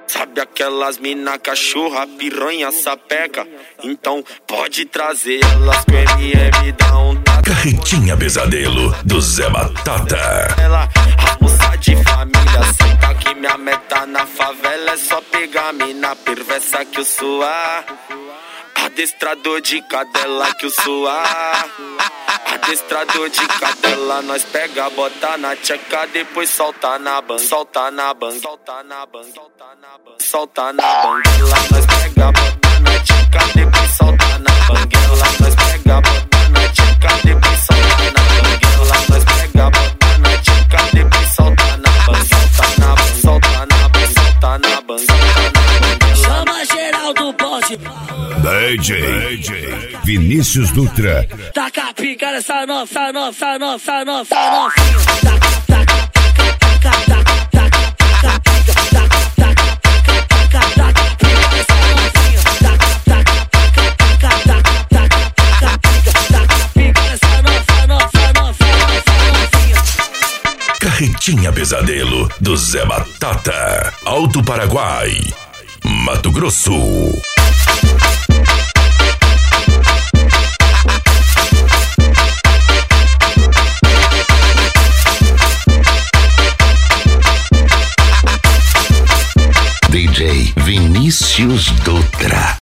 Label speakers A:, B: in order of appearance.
A: Sabe aquelas mina cachorra, piranha, sapeca? Então pode trazer elas que o MM dá um tato.
B: Carretinha Pesadelo, do Zé Batata.
A: Ela, a moça de família, senta que minha meta na favela é só pegar mina perversa que eu sou. Adestrador de cadela que eu sou. Adestrador de cadela, nós pega, bota na tcheca, depois solta na bang, solta na bang, solta na bang, solta na banguela, nós pega, bota na tcheca, depois solta na banguela, nós pega, bota na tcheca, depois solta na banguela, nós pega, bota na tcheca, depois solta na bang, solta na bang, solta na bang, solta na bang, solta na banguela.
C: Chama geral do bonde.
B: DJ Vinícius Dutra.
C: Taca pica nessa nossa novinha.
B: Carretinha Pesadelo, do Zé Batata. Alto Paraguai, Mato Grosso. DJ Vinícius Dutra.